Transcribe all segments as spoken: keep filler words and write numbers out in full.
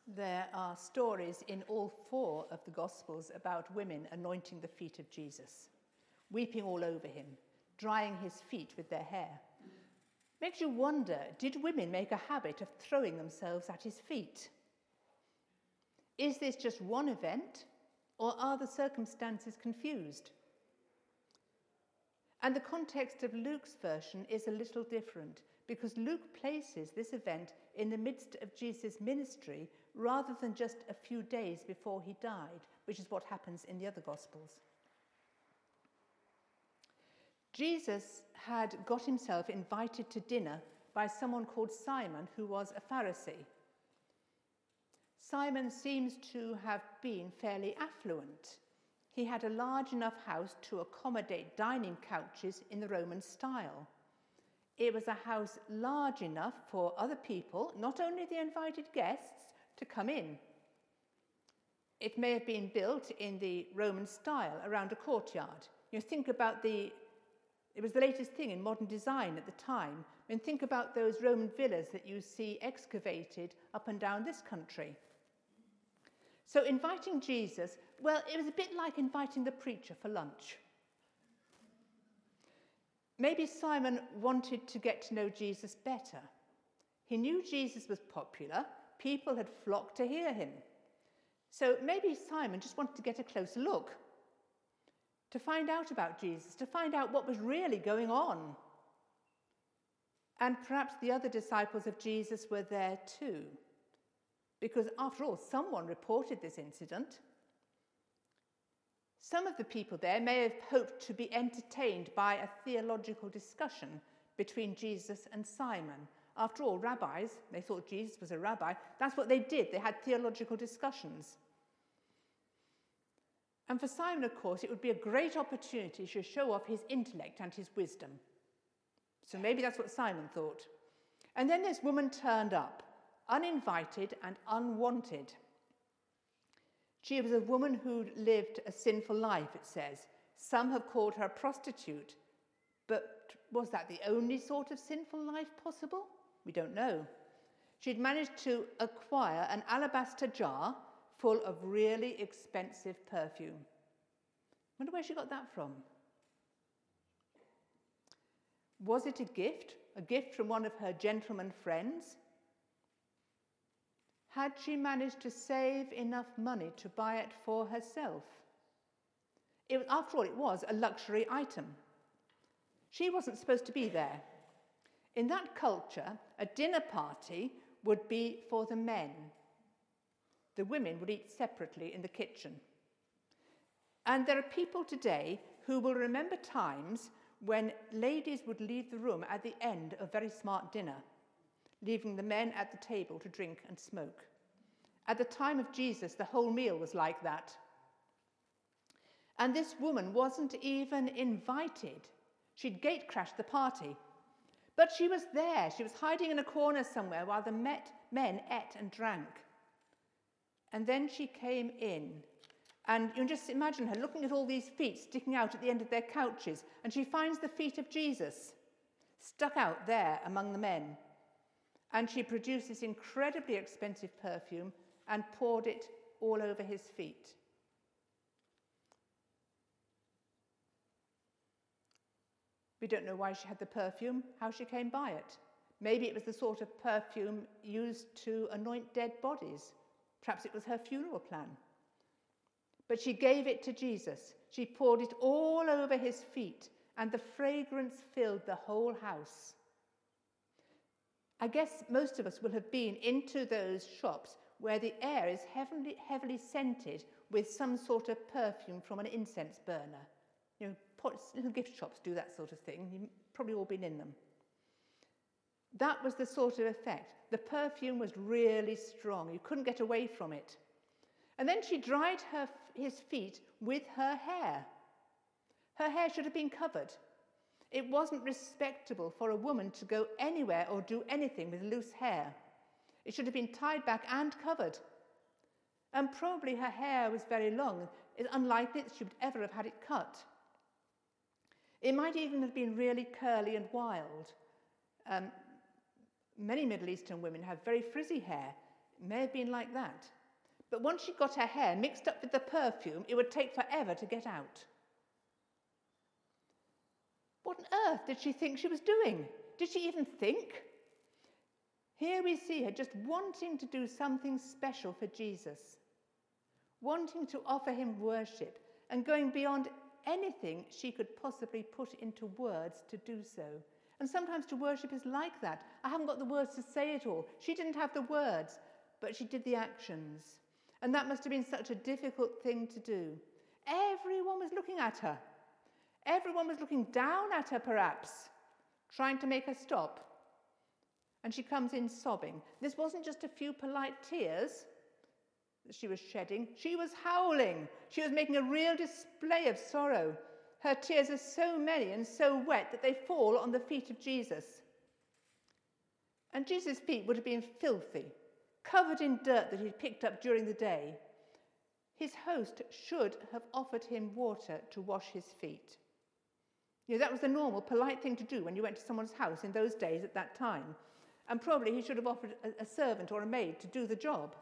There are stories in all four of the Gospels about women anointing the feet of Jesus, weeping all over him, drying his feet with their hair. Makes you wonder, did women make a habit of throwing themselves at his feet? Is this just one event, or are the circumstances confused? And the context of Luke's version is a little different, because Luke places this event in the midst of Jesus' ministry rather than just a few days before he died, which is what happens in the other Gospels. Jesus had got himself invited to dinner by someone called Simon, who was a Pharisee. Simon seems to have been fairly affluent. He had a large enough house to accommodate dining couches in the Roman style. It was a house large enough for other people, not only the invited guests, to come in. It may have been built in the Roman style around a courtyard. You think about the, it was the latest thing in modern design at the time. I mean, think about those Roman villas that you see excavated up and down this country. So inviting Jesus, well, it was a bit like inviting the preacher for lunch. Maybe Simon wanted to get to know Jesus better. He knew Jesus was popular. People had flocked to hear him. So maybe Simon just wanted to get a closer look, to find out about Jesus, to find out what was really going on. And perhaps the other disciples of Jesus were there too, because after all, someone reported this incident. Some of the people there may have hoped to be entertained by a theological discussion between Jesus and Simon. After all, rabbis, they thought Jesus was a rabbi. That's what they did. They had theological discussions. And for Simon, of course, it would be a great opportunity to show off his intellect and his wisdom. So maybe that's what Simon thought. And then this woman turned up, uninvited and unwanted. She was a woman who'd lived a sinful life, it says. Some have called her a prostitute. But was that the only sort of sinful life possible? We don't know. She'd managed to acquire an alabaster jar full of really expensive perfume. I wonder where she got that from. Was it a gift? A gift from one of her gentleman friends? Had she managed to save enough money to buy it for herself? It, after all, it was a luxury item. She wasn't supposed to be there. In that culture, a dinner party would be for the men. The women would eat separately in the kitchen. And there are people today who will remember times when ladies would leave the room at the end of a very smart dinner, leaving the men at the table to drink and smoke. At the time of Jesus, the whole meal was like that. And this woman wasn't even invited. She'd gate-crashed the party. But she was there. She was hiding in a corner somewhere while the met men ate and drank. And then she came in. And you can just imagine her looking at all these feet sticking out at the end of their couches. And she finds the feet of Jesus stuck out there among the men. And she produced this incredibly expensive perfume and poured it all over his feet. We don't know why she had the perfume, how she came by it. Maybe it was the sort of perfume used to anoint dead bodies. Perhaps it was her funeral plan. But she gave it to Jesus. She poured it all over his feet, and the fragrance filled the whole house. I guess most of us will have been into those shops where the air is heavily, heavily scented with some sort of perfume from an incense burner. You know, little gift shops do that sort of thing. You've probably all been in them. That was the sort of effect. The perfume was really strong. You couldn't get away from it. And then she dried her, his feet with her hair. Her hair should have been covered. It wasn't respectable for a woman to go anywhere or do anything with loose hair. It should have been tied back and covered. And probably her hair was very long. It's unlikely that she would ever have had it cut. It might even have been really curly and wild. Um, many Middle Eastern women have very frizzy hair. It may have been like that. But once she got her hair mixed up with the perfume, it would take forever to get out. What on earth did she think she was doing? Did she even think? Here we see her just wanting to do something special for Jesus, wanting to offer him worship and going beyond anything she could possibly put into words to do so. And sometimes to worship is like that. I haven't got the words to say it all. She didn't have the words, but she did the actions. And that must have been such a difficult thing to do. Everyone was looking at her. Everyone was looking down at her, perhaps, trying to make her stop. And she comes in sobbing. This wasn't just a few polite tears that she was shedding. She was howling. She was making a real display of sorrow. Her tears are so many and so wet that they fall on the feet of Jesus. And Jesus' feet would have been filthy, covered in dirt that he'd picked up during the day. His host should have offered him water to wash his feet. You know, that was the normal, polite thing to do when you went to someone's house in those days at that time. And probably he should have offered a, a servant or a maid to do the job.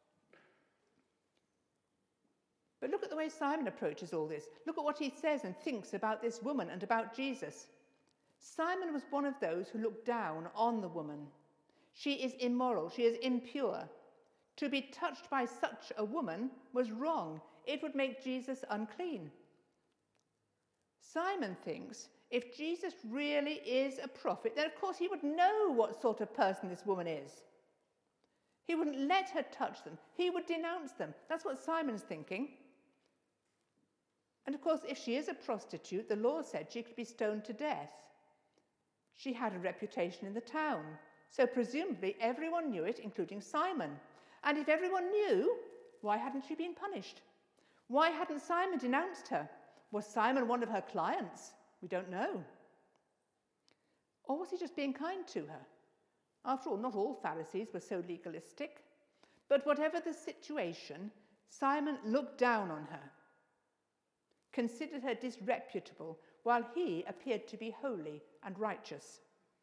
But look at the way Simon approaches all this. Look at what he says and thinks about this woman and about Jesus. Simon was one of those who looked down on the woman. She is immoral. She is impure. To be touched by such a woman was wrong. It would make Jesus unclean. Simon thinks if Jesus really is a prophet, then of course he would know what sort of person this woman is. He wouldn't let her touch them. He would denounce them. That's what Simon's thinking. And of course, if she is a prostitute, the law said she could be stoned to death. She had a reputation in the town, so presumably everyone knew it, including Simon. And if everyone knew, why hadn't she been punished? Why hadn't Simon denounced her? Was Simon one of her clients? We don't know. Or was he just being kind to her? After all, not all Pharisees were so legalistic. But whatever the situation, Simon looked down on her, considered her disreputable, while he appeared to be holy and righteous.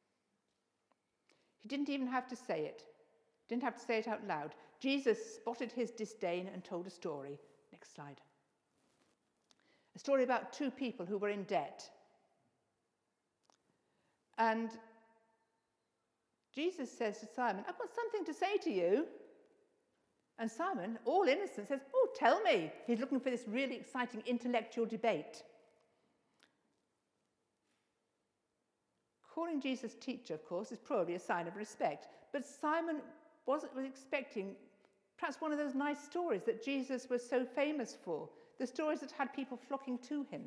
He didn't even have to say it. Didn't have to say it out loud. Jesus spotted his disdain and told a story. Next slide. A story about two people who were in debt. And Jesus says to Simon, I've got something to say to you. And Simon, all innocent, says, oh, tell me. He's looking for this really exciting intellectual debate. Calling Jesus teacher, of course, is probably a sign of respect. But Simon wasn't, was expecting perhaps one of those nice stories that Jesus was so famous for, the stories that had people flocking to him.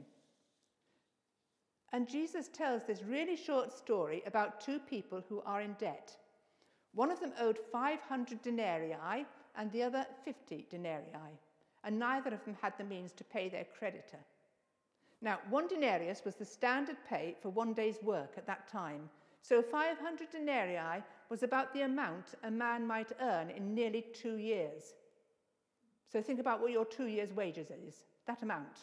And Jesus tells this really short story about two people who are in debt. One of them owed five hundred denarii and the other fifty denarii, and neither of them had the means to pay their creditor. Now, one denarius was the standard pay for one day's work at that time, so five hundred denarii was about the amount a man might earn in nearly two years. So think about what your two years' wages is, that amount.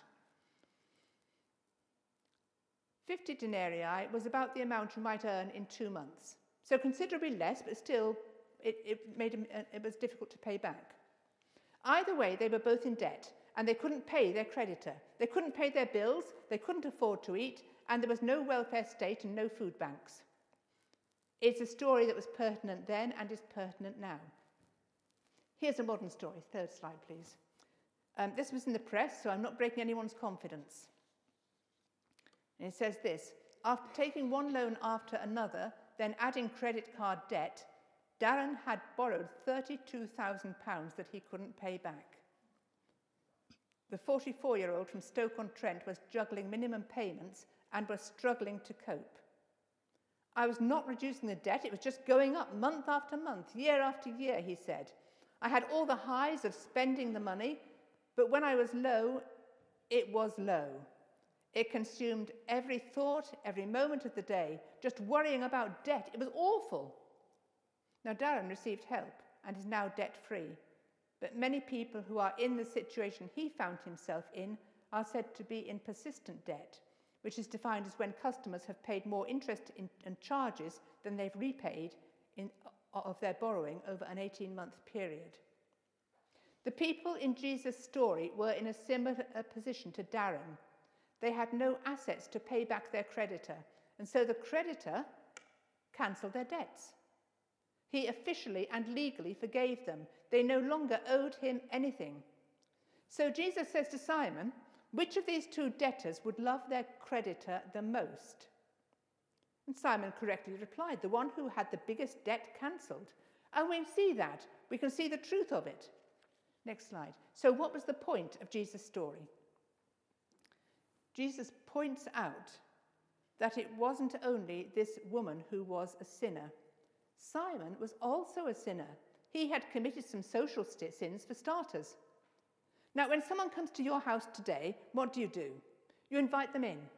fifty denarii was about the amount you might earn in two months. So considerably less, but still it, it, made him, it was difficult to pay back. Either way, they were both in debt, and they couldn't pay their creditor. They couldn't pay their bills, they couldn't afford to eat, and there was no welfare state and no food banks. It's a story that was pertinent then and is pertinent now. Here's a modern story. Third slide, please. Um, this was in the press, so I'm not breaking anyone's confidence. And it says this: after taking one loan after another, then adding credit card debt, Darren had borrowed thirty-two thousand pounds that he couldn't pay back. The forty-four-year-old from Stoke-on-Trent was juggling minimum payments and was struggling to cope. I was not reducing the debt, it was just going up month after month, year after year, he said. I had all the highs of spending the money, but when I was low, it was low. It consumed every thought, every moment of the day, just worrying about debt. It was awful. Now, Darren received help and is now debt-free, but many people who are in the situation he found himself in are said to be in persistent debt, which is defined as when customers have paid more interest in, and charges than they've repaid in, of their borrowing over an eighteen-month period. The people in Jesus' story were in a similar position to Darren. They had no assets to pay back their creditor, and so the creditor cancelled their debts. He officially and legally forgave them. They no longer owed him anything. So Jesus says to Simon, which of these two debtors would love their creditor the most? And Simon correctly replied, the one who had the biggest debt cancelled. And we see that. We can see the truth of it. Next slide. So what was the point of Jesus' story? Jesus points out that it wasn't only this woman who was a sinner. Simon was also a sinner. He had committed some social st- sins for starters. Now, when someone comes to your house today, what do you do? You invite them in.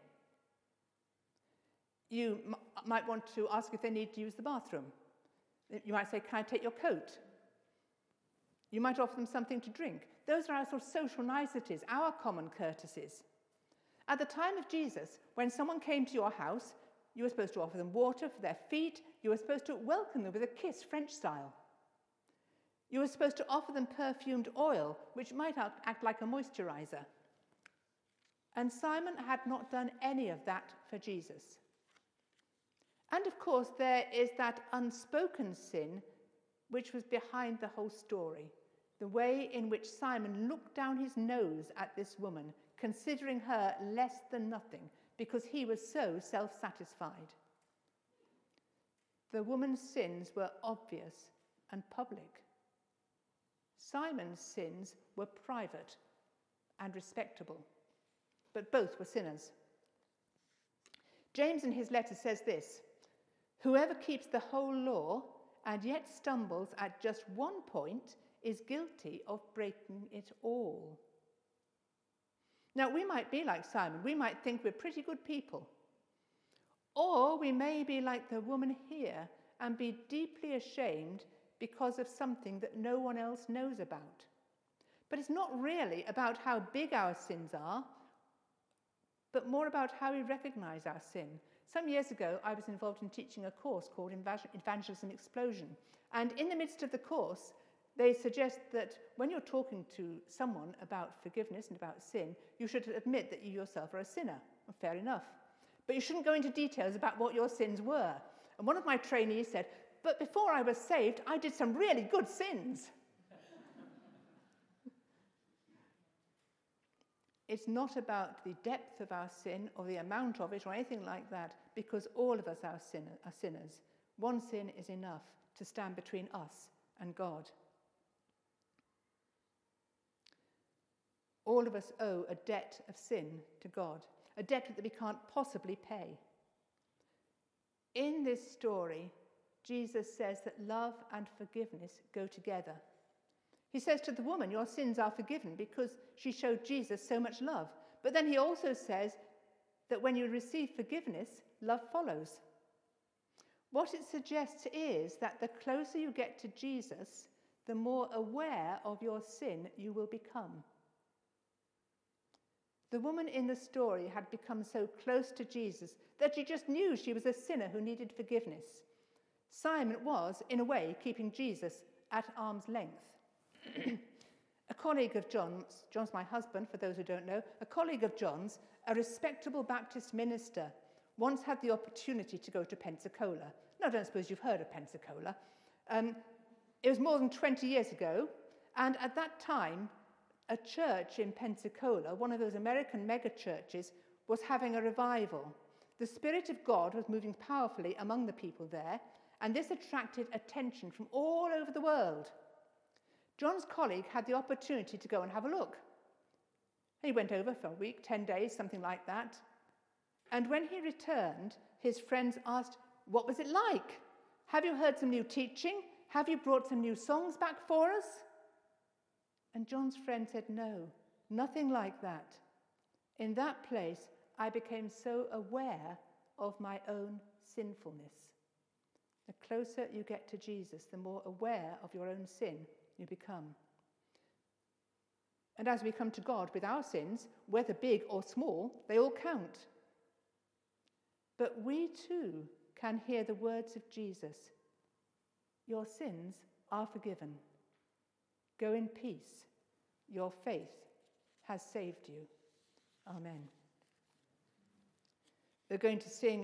You m- might want to ask if they need to use the bathroom. You might say, can I take your coat? You might offer them something to drink. Those are our sort of social niceties, our common courtesies. At the time of Jesus, when someone came to your house, you were supposed to offer them water for their feet. You were supposed to welcome them with a kiss, French style. You were supposed to offer them perfumed oil, which might act like a moisturizer. And Simon had not done any of that for Jesus. And of course, there is that unspoken sin which was behind the whole story, the way in which Simon looked down his nose at this woman, considering her less than nothing, because he was so self-satisfied. The woman's sins were obvious and public. Simon's sins were private and respectable, but both were sinners. James in his letter says this, whoever keeps the whole law and yet stumbles at just one point is guilty of breaking it all. Now, we might be like Simon. We might think we're pretty good people. Or we may be like the woman here and be deeply ashamed because of something that no one else knows about. But it's not really about how big our sins are, but more about how we recognize our sin. Some years ago, I was involved in teaching a course called Evangelism Explosion. And in the midst of the course, they suggest that when you're talking to someone about forgiveness and about sin, you should admit that you yourself are a sinner. Well, fair enough. But you shouldn't go into details about what your sins were. And one of my trainees said, but before I was saved, I did some really good sins. It's not about the depth of our sin or the amount of it or anything like that, because all of us are, sinner, are sinners. One sin is enough to stand between us and God. All of us owe a debt of sin to God, a debt that we can't possibly pay. In this story, Jesus says that love and forgiveness go together. He says to the woman, your sins are forgiven because she showed Jesus so much love. But then he also says that when you receive forgiveness, love follows. What it suggests is that the closer you get to Jesus, the more aware of your sin you will become. The woman in the story had become so close to Jesus that she just knew she was a sinner who needed forgiveness. Simon was, in a way, keeping Jesus at arm's length. A colleague of John's, John's my husband, for those who don't know, a colleague of John's, a respectable Baptist minister, once had the opportunity to go to Pensacola. Now, I don't suppose you've heard of Pensacola. Um, it was more than twenty years ago, and at that time, a church in Pensacola, one of those American mega churches, was having a revival. The Spirit of God was moving powerfully among the people there, and this attracted attention from all over the world. John's colleague had the opportunity to go and have a look. He went over for a week, ten days, something like that. And when he returned, his friends asked, what was it like? Have you heard some new teaching? Have you brought some new songs back for us? And John's friend said, no, nothing like that. In that place, I became so aware of my own sinfulness. The closer you get to Jesus, the more aware of your own sin you become. And as we come to God with our sins, whether big or small, they all count. But we too can hear the words of Jesus. Your sins are forgiven. Go in peace. Your faith has saved you. Amen. We're going to sing